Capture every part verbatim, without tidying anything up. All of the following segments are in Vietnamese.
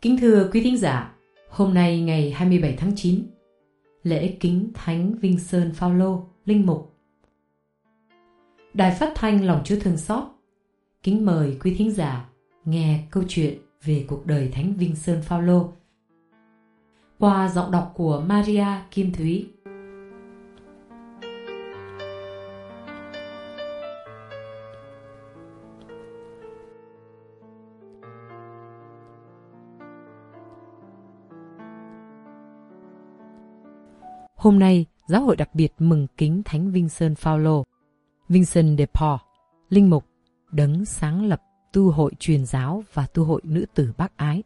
Kính thưa quý thính giả, hôm nay ngày hai mươi bảy tháng chín, lễ kính Thánh Vinh Sơn Phao-lô, linh mục. Đài phát thanh Lòng Chúa Thương Xót kính mời quý thính giả nghe câu chuyện về cuộc đời Thánh Vinh Sơn Phao-lô qua giọng đọc của Maria Kim Thúy. Hôm nay, giáo hội đặc biệt mừng kính Thánh Vinh Sơn Phao-lô, Vincent de Paul, linh mục, đấng sáng lập tu hội truyền giáo và tu hội nữ tử Bác Ái.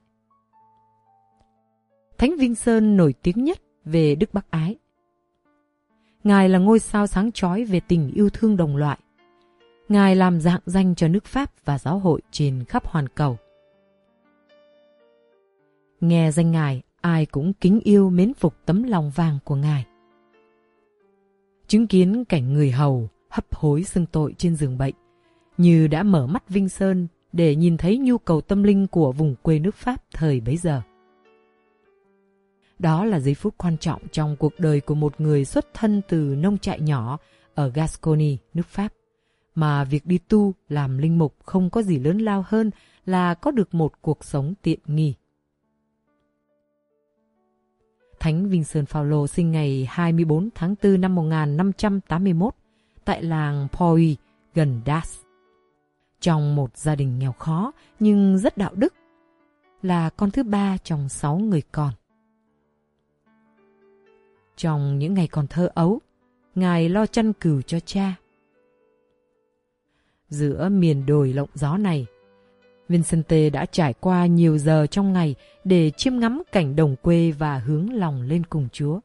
Thánh Vinh Sơn nổi tiếng nhất về đức Bác Ái. Ngài là ngôi sao sáng chói về tình yêu thương đồng loại. Ngài làm rạng danh cho nước Pháp và giáo hội trên khắp hoàn cầu. Nghe danh Ngài, ai cũng kính yêu mến phục tấm lòng vàng của Ngài. Chứng kiến cảnh người hầu hấp hối xưng tội trên giường bệnh, như đã mở mắt Vinh Sơn để nhìn thấy nhu cầu tâm linh của vùng quê nước Pháp thời bấy giờ. Đó là giây phút quan trọng trong cuộc đời của một người xuất thân từ nông trại nhỏ ở Gascony, nước Pháp, mà việc đi tu làm linh mục không có gì lớn lao hơn là có được một cuộc sống tiện nghi. Thánh Vinh Sơn Phao-lô sinh ngày hai mươi bốn tháng tư năm một nghìn năm trăm tám mươi mốt tại làng Poi gần Das, trong một gia đình nghèo khó nhưng rất đạo đức, là con thứ ba trong sáu người con. Trong những ngày còn thơ ấu, Ngài lo chăn cừu cho cha. Giữa miền đồi lộng gió này, Vincente đã trải qua nhiều giờ trong ngày để chiêm ngắm cảnh đồng quê và hướng lòng lên cùng Chúa.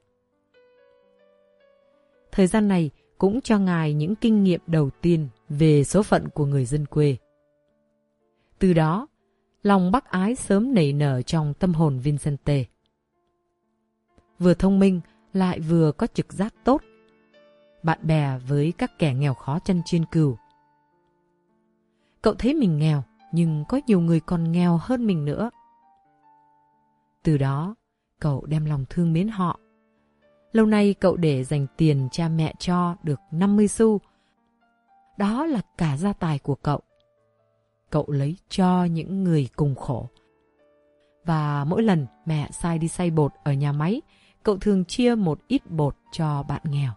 Thời gian này cũng cho Ngài những kinh nghiệm đầu tiên về số phận của người dân quê. Từ đó, lòng Bác Ái sớm nảy nở trong tâm hồn Vincente. Vừa thông minh lại vừa có trực giác tốt, bạn bè với các kẻ nghèo khó chân chiên cừu. Cậu thấy mình nghèo, nhưng có nhiều người còn nghèo hơn mình nữa. Từ đó, cậu đem lòng thương mến họ. Lâu nay cậu để dành tiền cha mẹ cho được năm mươi xu. Đó là cả gia tài của cậu. Cậu lấy cho những người cùng khổ. Và mỗi lần mẹ sai đi xay bột ở nhà máy, cậu thường chia một ít bột cho bạn nghèo.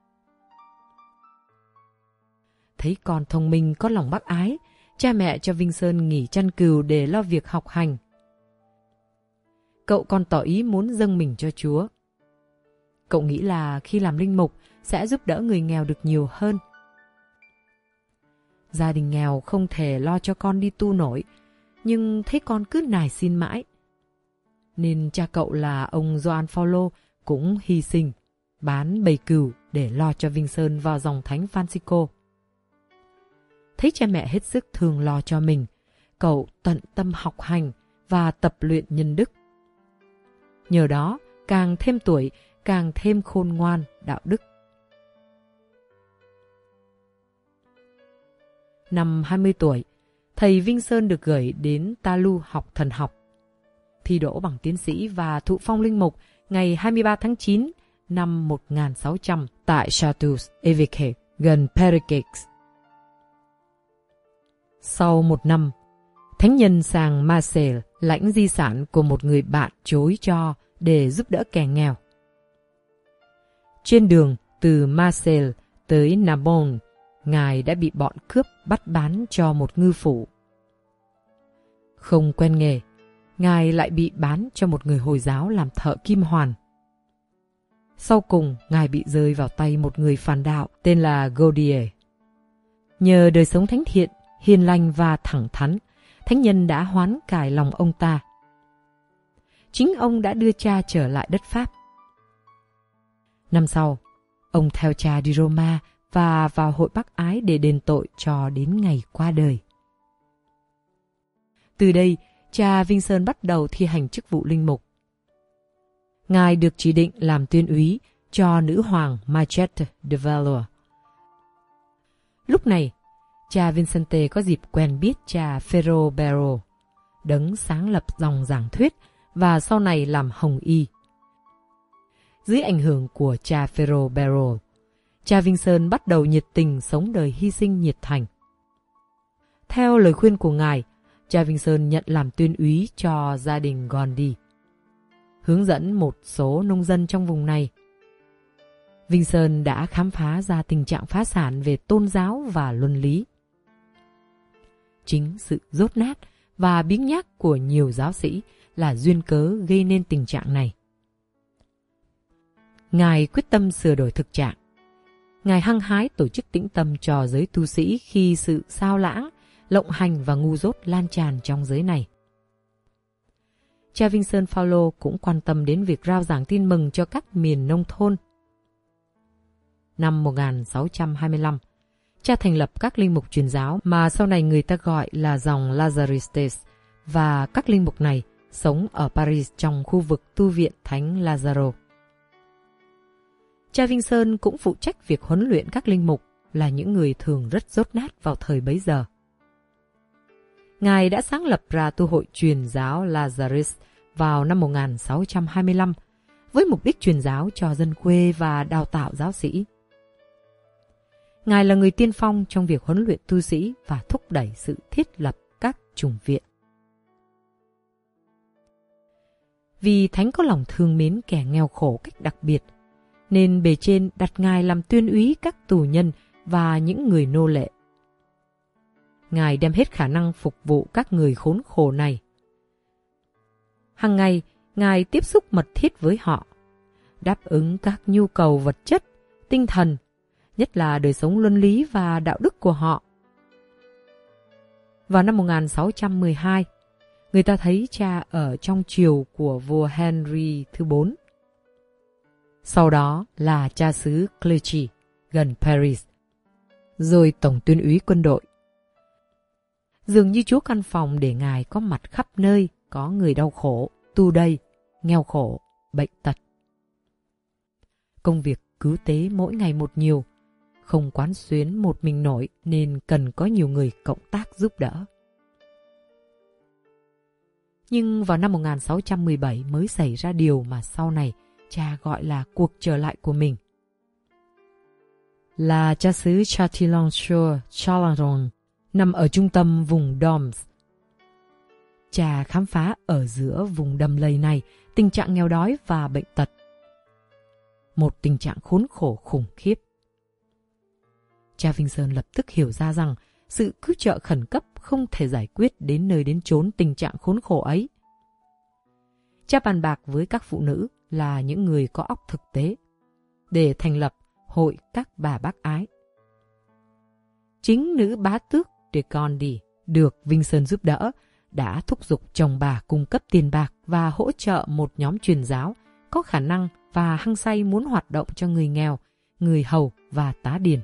Thấy con thông minh có lòng bác ái, cha mẹ cho Vinh Sơn nghỉ chăn cừu để lo việc học hành. Cậu còn tỏ ý muốn dâng mình cho Chúa. Cậu nghĩ là khi làm linh mục sẽ giúp đỡ người nghèo được nhiều hơn. Gia đình nghèo không thể lo cho con đi tu nổi, nhưng thấy con cứ nài xin mãi. Nên cha cậu là ông Gioan Phao-lô cũng hy sinh, bán bầy cừu để lo cho Vinh Sơn vào dòng Thánh Francisco. Thấy cha mẹ hết sức thương lo cho mình, cậu tận tâm học hành và tập luyện nhân đức. Nhờ đó, càng thêm tuổi, càng thêm khôn ngoan, đạo đức. Năm hai mươi tuổi, thầy Vinh Sơn được gửi đến Ta Lu học thần học. Thi đỗ bằng tiến sĩ và thụ phong linh mục ngày hai mươi ba tháng chín năm một nghìn sáu trăm tại Château-Évêque gần Périgueux. Sau một năm, thánh nhân sang Marseille lãnh di sản của một người bạn chối cho để giúp đỡ kẻ nghèo. Trên đường từ Marseille tới Narbonne, Ngài đã bị bọn cướp bắt bán cho một ngư phủ. Không quen nghề, Ngài lại bị bán cho một người Hồi giáo làm thợ kim hoàn. Sau cùng, Ngài bị rơi vào tay một người phản đạo tên là Gaudier. Nhờ đời sống thánh thiện, hiền lành và thẳng thắn, thánh nhân đã hoán cải lòng ông ta. Chính ông đã đưa cha trở lại đất Pháp. Năm sau, ông theo cha đi Roma và vào hội Bác Ái để đền tội cho đến ngày qua đời. Từ đây, cha Vinh Sơn bắt đầu thi hành chức vụ linh mục. Ngài được chỉ định làm tuyên úy cho nữ hoàng Marguerite de Valois. Lúc này, cha Vincente có dịp quen biết cha Ferro Bero, đấng sáng lập dòng giảng thuyết và sau này làm hồng y. Dưới ảnh hưởng của cha Phêrô Barrow, cha Vinson bắt đầu nhiệt tình sống đời hy sinh nhiệt thành. Theo lời khuyên của ngài, cha Vinson nhận làm tuyên úy cho gia đình Gandhi, hướng dẫn một số nông dân trong vùng này. Vinson đã khám phá ra tình trạng phá sản về tôn giáo và luân lý. Chính sự dốt nát và biếng nhác của nhiều giáo sĩ là duyên cớ gây nên tình trạng này. Ngài quyết tâm sửa đổi thực trạng. Ngài hăng hái tổ chức tĩnh tâm cho giới tu sĩ khi sự sao lãng, lộng hành và ngu dốt lan tràn trong giới này. Cha Vincent Paulo cũng quan tâm đến việc rao giảng tin mừng cho các miền nông thôn. Năm một nghìn sáu trăm hai mươi lăm, cha thành lập các linh mục truyền giáo mà sau này người ta gọi là dòng Lazaristes, và các linh mục này sống ở Paris trong khu vực tu viện Thánh Lazaro. Cha Vincent cũng phụ trách việc huấn luyện các linh mục, là những người thường rất dốt nát vào thời bấy giờ. Ngài đã sáng lập ra tu hội truyền giáo Lazaris vào năm một nghìn sáu trăm hai mươi lăm với mục đích truyền giáo cho dân quê và đào tạo giáo sĩ. Ngài là người tiên phong trong việc huấn luyện tu sĩ và thúc đẩy sự thiết lập các chủng viện. Vì Thánh có lòng thương mến kẻ nghèo khổ cách đặc biệt, nên bề trên đặt Ngài làm tuyên úy các tù nhân và những người nô lệ. Ngài đem hết khả năng phục vụ các người khốn khổ này. Hằng ngày, Ngài tiếp xúc mật thiết với họ, đáp ứng các nhu cầu vật chất, tinh thần, nhất là đời sống luân lý và đạo đức của họ. Vào năm một nghìn sáu trăm mười hai, người ta thấy cha ở trong triều của vua Henry thứ bốn. Sau đó là cha xứ Clichy, gần Paris, rồi tổng tuyên úy quân đội. Dường như Chúa căn phòng để Ngài có mặt khắp nơi, có người đau khổ, tù đầy, nghèo khổ, bệnh tật. Công việc cứu tế mỗi ngày một nhiều, không quán xuyến một mình nổi nên cần có nhiều người cộng tác giúp đỡ. Nhưng vào năm một nghìn sáu trăm mười bảy mới xảy ra điều mà sau này cha gọi là cuộc trở lại của mình. Là cha xứ Châtillon-sur Chalaronne, nằm ở trung tâm vùng Doms. Cha khám phá ở giữa vùng đầm lầy này tình trạng nghèo đói và bệnh tật. Một tình trạng khốn khổ khủng khiếp. Cha Vincent lập tức hiểu ra rằng sự cứu trợ khẩn cấp không thể giải quyết đến nơi đến chốn tình trạng khốn khổ ấy. Cha bàn bạc với các phụ nữ là những người có óc thực tế để thành lập hội các bà bác ái. Chính nữ bá tước de Gondi được Vincent giúp đỡ đã thúc giục chồng bà cung cấp tiền bạc và hỗ trợ một nhóm truyền giáo có khả năng và hăng say muốn hoạt động cho người nghèo, người hầu và tá điền.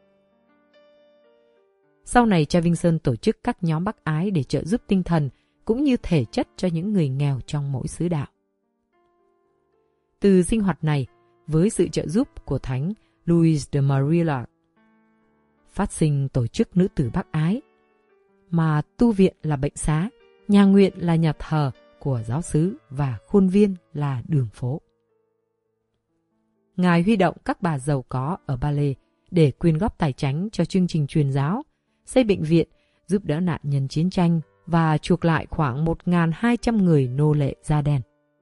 Sau này cha Vincent tổ chức các nhóm bác ái để trợ giúp tinh thần cũng như thể chất cho những người nghèo trong mỗi xứ đạo. Từ sinh hoạt này, với sự trợ giúp của Thánh Louis de Marillac, phát sinh tổ chức nữ tử bác ái, mà tu viện là bệnh xá, nhà nguyện là nhà thờ của giáo xứ và khuôn viên là đường phố. Ngài huy động các bà giàu có ở Ba Lê để quyên góp tài chánh cho chương trình truyền giáo, xây bệnh viện, giúp đỡ nạn nhân chiến tranh và chuộc lại khoảng một nghìn hai trăm người nô lệ da đen.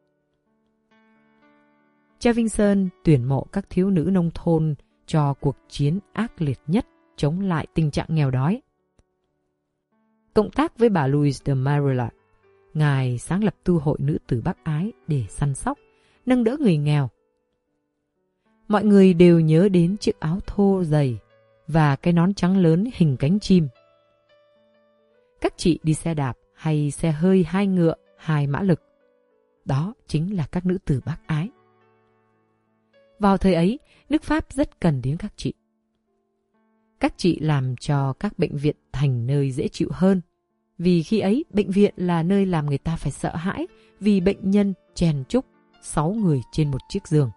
Cha Vincent tuyển mộ các thiếu nữ nông thôn cho cuộc chiến ác liệt nhất chống lại tình trạng nghèo đói. Cộng tác với bà Louise de Marillac, Ngài sáng lập tu hội nữ tử bác ái để săn sóc, nâng đỡ người nghèo. Mọi người đều nhớ đến chiếc áo thô dày và cái nón trắng lớn hình cánh chim. Các chị đi xe đạp hay xe hơi hai ngựa, hai mã lực. Đó chính là các nữ tử bác ái. Vào thời ấy, nước Pháp rất cần đến các chị. Các chị làm cho các bệnh viện thành nơi dễ chịu hơn. Vì khi ấy, bệnh viện là nơi làm người ta phải sợ hãi vì bệnh nhân chèn chúc sáu người trên một chiếc giường.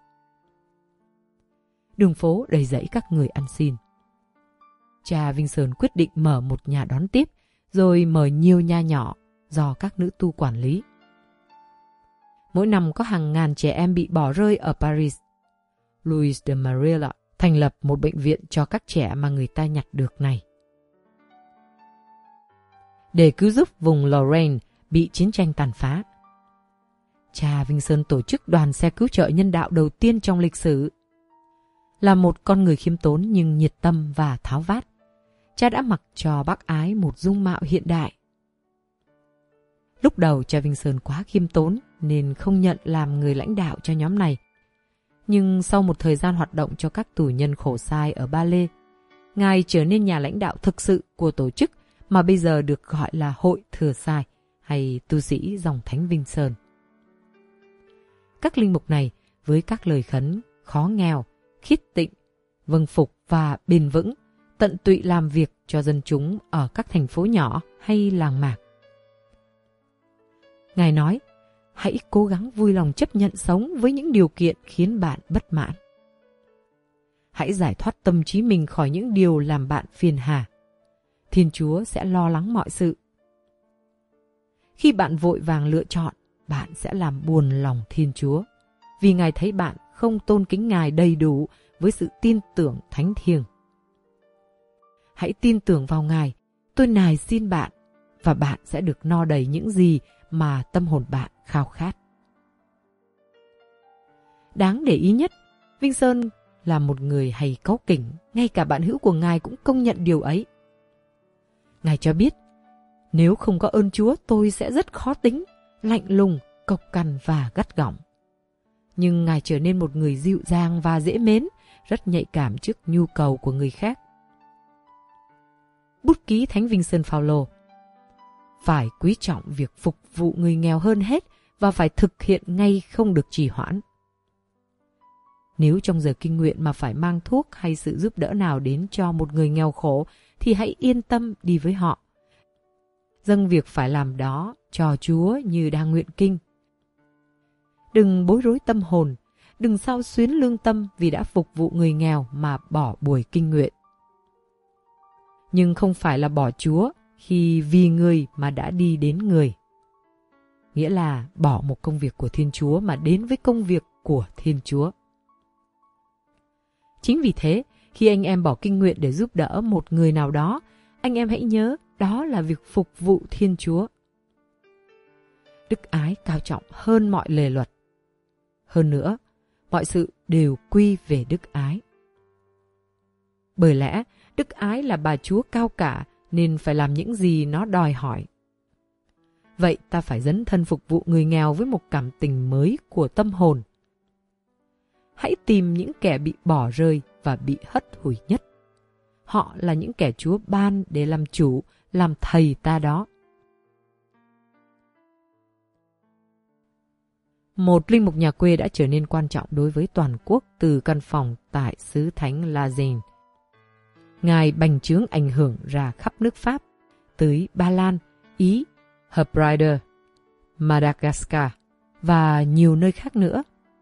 Đường phố đầy rẫy các người ăn xin. Cha Vincent quyết định mở một nhà đón tiếp, rồi mở nhiều nhà nhỏ do các nữ tu quản lý. Mỗi năm có hàng ngàn trẻ em bị bỏ rơi ở Paris. Louis de Marilla thành lập một bệnh viện cho các trẻ mà người ta nhặt được này. Để cứu giúp vùng Lorraine bị chiến tranh tàn phá, cha Vinson tổ chức đoàn xe cứu trợ nhân đạo đầu tiên trong lịch sử. Là một con người khiêm tốn nhưng nhiệt tâm và tháo vát, cha đã mặc cho bác ái một dung mạo hiện đại. Lúc đầu cha Vinson quá khiêm tốn nên không nhận làm người lãnh đạo cho nhóm này. Nhưng sau một thời gian hoạt động cho các tù nhân khổ sai ở Ba Lê, ngài trở nên nhà lãnh đạo thực sự của tổ chức mà bây giờ được gọi là Hội Thừa Sai hay tu sĩ dòng Thánh Vinson. Các linh mục này với các lời khấn khó nghèo, khiết tịnh, vâng phục và bền vững, tận tụy làm việc cho dân chúng ở các thành phố nhỏ hay làng mạc. Ngài nói, hãy cố gắng vui lòng chấp nhận sống với những điều kiện khiến bạn bất mãn. Hãy giải thoát tâm trí mình khỏi những điều làm bạn phiền hà. Thiên Chúa sẽ lo lắng mọi sự. Khi bạn vội vàng lựa chọn, bạn sẽ làm buồn lòng Thiên Chúa, vì Ngài thấy bạn không tôn kính Ngài đầy đủ với sự tin tưởng thánh thiêng. Hãy tin tưởng vào Ngài, tôi nài xin bạn, và bạn sẽ được no đầy những gì mà tâm hồn bạn khao khát. Đáng để ý nhất, Vinson là một người hay cáu kỉnh, ngay cả bạn hữu của Ngài cũng công nhận điều ấy. Ngài cho biết, nếu không có ơn Chúa tôi sẽ rất khó tính, lạnh lùng, cộc cằn và gắt gỏng. Nhưng Ngài trở nên một người dịu dàng và dễ mến, rất nhạy cảm trước nhu cầu của người khác. Bút ký Thánh Vincent Paulo: phải quý trọng việc phục vụ người nghèo hơn hết và phải thực hiện ngay, không được trì hoãn. Nếu trong giờ kinh nguyện mà phải mang thuốc hay sự giúp đỡ nào đến cho một người nghèo khổ thì hãy yên tâm đi với họ. Dâng việc phải làm đó cho Chúa như đang nguyện kinh. Đừng bối rối tâm hồn, đừng sao xuyến lương tâm vì đã phục vụ người nghèo mà bỏ buổi kinh nguyện. Nhưng không phải là bỏ Chúa khi vì người mà đã đi đến người. Nghĩa là bỏ một công việc của Thiên Chúa mà đến với công việc của Thiên Chúa. Chính vì thế, khi anh em bỏ kinh nguyện để giúp đỡ một người nào đó, anh em hãy nhớ đó là việc phục vụ Thiên Chúa. Đức ái cao trọng hơn mọi lề luật. Hơn nữa, mọi sự đều quy về đức ái. Bởi lẽ, đức ái là bà Chúa cao cả nên phải làm những gì nó đòi hỏi. Vậy ta phải dấn thân phục vụ người nghèo với một cảm tình mới của tâm hồn. Hãy tìm những kẻ bị bỏ rơi và bị hất hủi nhất. Họ là những kẻ Chúa ban để làm chủ, làm thầy ta đó. Một linh mục nhà quê đã trở nên quan trọng đối với toàn quốc từ căn phòng tại xứ Thánh Lazen. Ngài bành trướng ảnh hưởng ra khắp nước Pháp, tới Ba Lan, Ý, Hebrides, Madagascar và nhiều nơi khác nữa.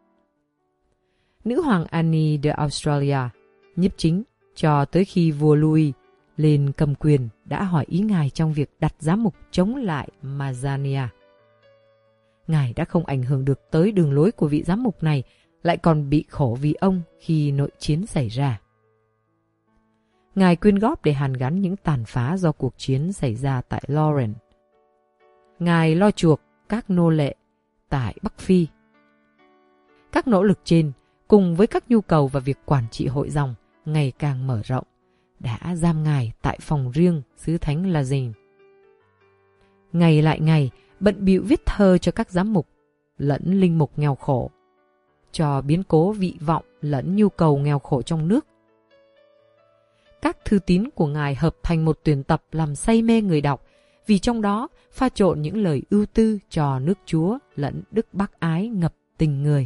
Nữ hoàng Anne de Australia, nhiếp chính, cho tới khi vua Louis lên cầm quyền đã hỏi ý Ngài trong việc đặt giám mục chống lại Mazania. Ngài đã không ảnh hưởng được tới đường lối của vị giám mục này, lại còn bị khổ vì ông khi nội chiến xảy ra. Ngài quyên góp để hàn gắn những tàn phá do cuộc chiến xảy ra tại Lorraine. Ngài lo chuộc các nô lệ tại Bắc Phi. Các nỗ lực trên, cùng với các nhu cầu và việc quản trị hội dòng ngày càng mở rộng, đã giam Ngài tại phòng riêng xứ Thánh Lazen. Ngày lại ngày, bận bịu viết thơ cho các giám mục lẫn linh mục nghèo khổ, cho biến cố vị vọng lẫn nhu cầu nghèo khổ trong nước. Các thư tín của Ngài hợp thành một tuyển tập làm say mê người đọc, vì trong đó pha trộn những lời ưu tư cho nước Chúa lẫn đức bác ái ngập tình người.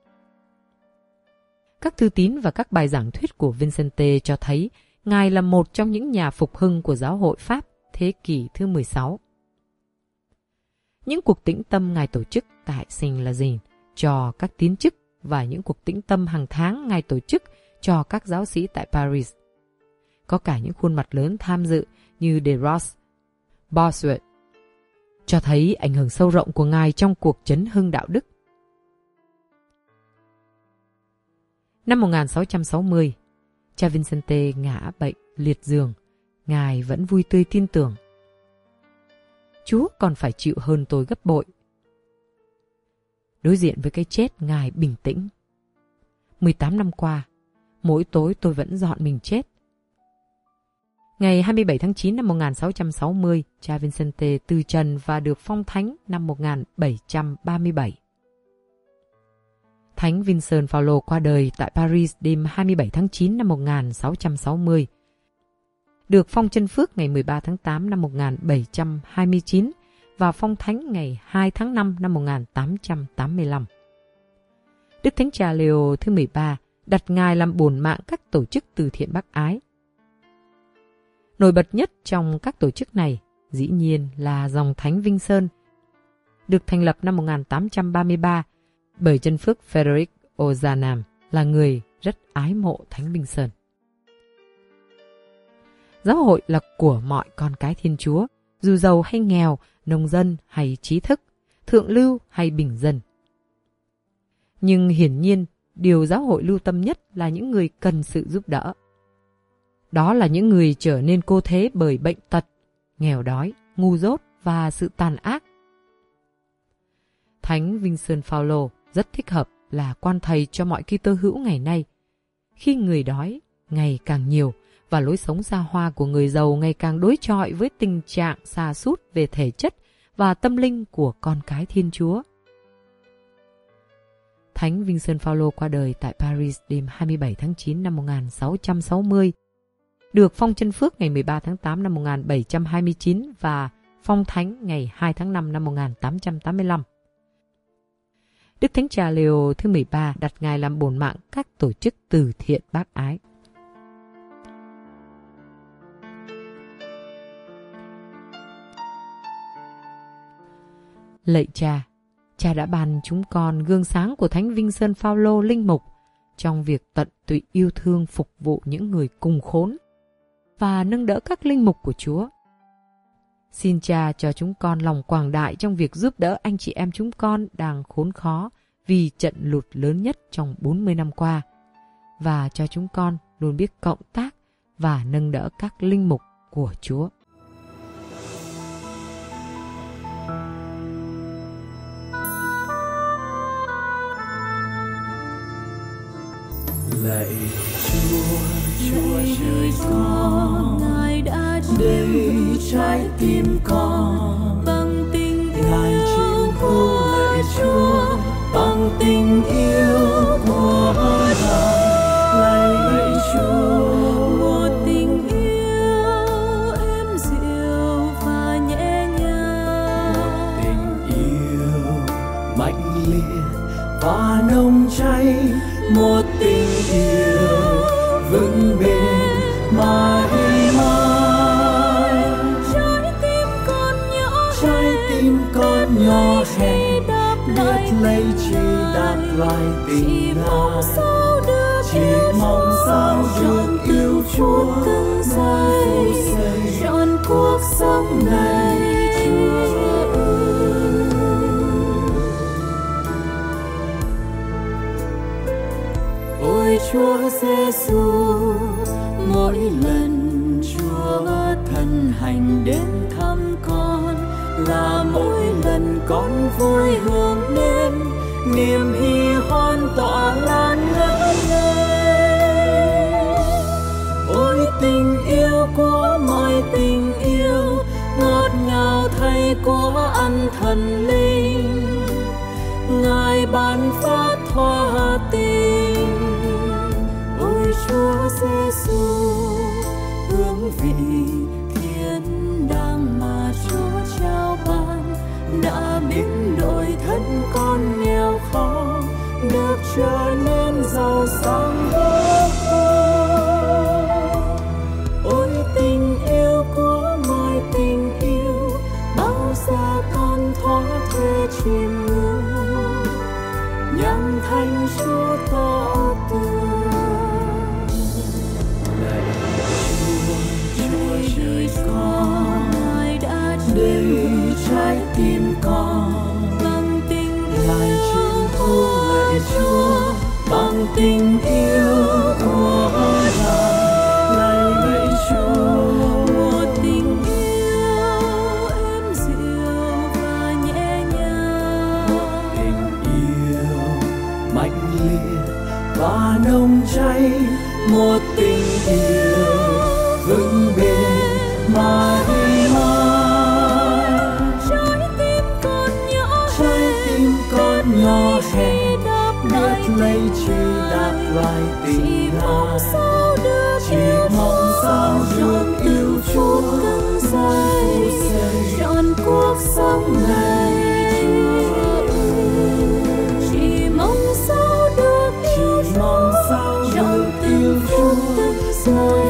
Các thư tín và các bài giảng thuyết của Vincente cho thấy Ngài là một trong những nhà phục hưng của giáo hội Pháp thế kỷ thứ mười sáu. Những cuộc tĩnh tâm Ngài tổ chức tại Saint-Lazare cho các tín chức và những cuộc tĩnh tâm hàng tháng Ngài tổ chức cho các giáo sĩ tại Paris. Có cả những khuôn mặt lớn tham dự như De Ros, Bossuet. cho thấy ảnh hưởng sâu rộng của Ngài trong cuộc chấn hưng đạo đức. Năm một nghìn sáu trăm sáu mươi, cha Vincente ngã bệnh liệt giường. Ngài vẫn vui tươi tin tưởng. Chúa còn phải chịu hơn tôi gấp bội. Đối diện với cái chết, Ngài bình tĩnh. mười tám năm qua, mỗi tối tôi vẫn dọn mình chết. Ngày hai mươi bảy tháng chín năm một nghìn sáu trăm sáu mươi, cha Vincente từ trần và được phong thánh năm một nghìn bảy trăm ba mươi bảy. Thánh Vincent Paulo qua đời tại Paris đêm hai mươi bảy tháng chín năm một nghìn sáu trăm sáu mươi. Được phong chân phước ngày mười ba tháng tám năm một nghìn bảy trăm hai mươi chín và phong thánh ngày hai tháng năm năm một nghìn tám trăm tám mươi lăm. Đức Thánh Cha Leo thứ mười ba đặt Ngài làm bổn mạng các tổ chức từ thiện bác ái. Nổi bật nhất trong các tổ chức này dĩ nhiên là dòng Thánh Vincent, được thành lập năm một nghìn tám trăm ba mươi ba bởi chân phước Frederick Ozanam, là người rất ái mộ Thánh Vincent. Giáo hội là của mọi con cái Thiên Chúa, dù giàu hay nghèo, nông dân hay trí thức, thượng lưu hay bình dân. Nhưng hiển nhiên, điều giáo hội lưu tâm nhất là những người cần sự giúp đỡ. Đó là những người trở nên cô thế bởi bệnh tật, nghèo đói, ngu dốt và sự tàn ác. Thánh Vincent Paulo rất thích hợp là quan thầy cho mọi Kitô hữu ngày nay. Khi người đói ngày càng nhiều và lối sống xa hoa của người giàu ngày càng đối chọi với tình trạng sa sút về thể chất và tâm linh của con cái Thiên Chúa. Thánh Vincent Paulo qua đời tại Paris đêm hai mươi bảy tháng chín năm một nghìn sáu trăm sáu mươi, được phong chân phước ngày mười ba tháng tám năm một nghìn bảy trăm hai mươi chín và phong thánh ngày hai tháng năm năm một nghìn tám trăm tám mươi lăm. Đức Thánh Cha Leo thứ mười ba đặt Ngài làm bổn mạng các tổ chức từ thiện bác ái. Lạy Cha, Cha đã ban chúng con gương sáng của Thánh Vincent Paulo linh mục trong việc tận tụy yêu thương phục vụ những người cùng khốn và nâng đỡ các linh mục của Chúa. Xin Cha cho chúng con lòng quảng đại trong việc giúp đỡ anh chị em chúng con đang khốn khó vì trận lụt lớn nhất trong bốn mươi năm qua, và cho chúng con luôn biết cộng tác và nâng đỡ các linh mục của Chúa. Lạy Chúa, Chúa trời con, Ngài đã để trái tim con bằng tình yêu của lạy Chúa, bằng tình yêu của Ngài. Lạy Chúa, một tình yêu êm dịu và nhẹ nhàng, một tình yêu mạnh liệt và nồng cháy, một tình yêu vững bền mãi mãi. Trái tim con nhỏ, trái tim con nhỏ hẹp, biết lấy chi đáp lại tình Ngài, chỉ mong sao được yêu Chúa cưng dày trọn cuộc sống này. Chúa ơi, ôi Chúa Giêsu, mỗi lần Chúa thân hành đến thăm con là mỗi lần con vui hưởng đến niềm hy hoan tỏa lan ngất ngây. Ôi tình yêu của mọi tình yêu, ngọt ngào thay của ăn thần linh, Ngài ban phát hòa tình. Ôi Chúa Giêsu, hương vị thiên đàng mà Chúa trao ban đã biến đổi thân con nghèo khó được trở nên giàu sang vô cùng. Ôi tình yêu của mọi tình yêu, bao giờ con thoát thuê chim ngưỡng, nhằm thanh Chúa tỏ tường. Lạy Chúa, Chúa trời con, Ngài đã để trái tim con bằng tình lại chim thu lạy Chúa bằng tình yêu của Ngài lạy lạy Chúa. Một tình yêu êm dịu và nhẹ nhàng, một tình yêu mạnh liệt và nồng cháy, một tình yêu vững bền mãi mãi. Trái tim con nhỏ trái tim con nhỏ hẹp biết lấy chỉ đáp lại tình Ngài, chỉ mong sao được yêu Chúa dày trọn cuộc sống này. Chỉ mong sao được yêu Chúa trọn tình Chúa dày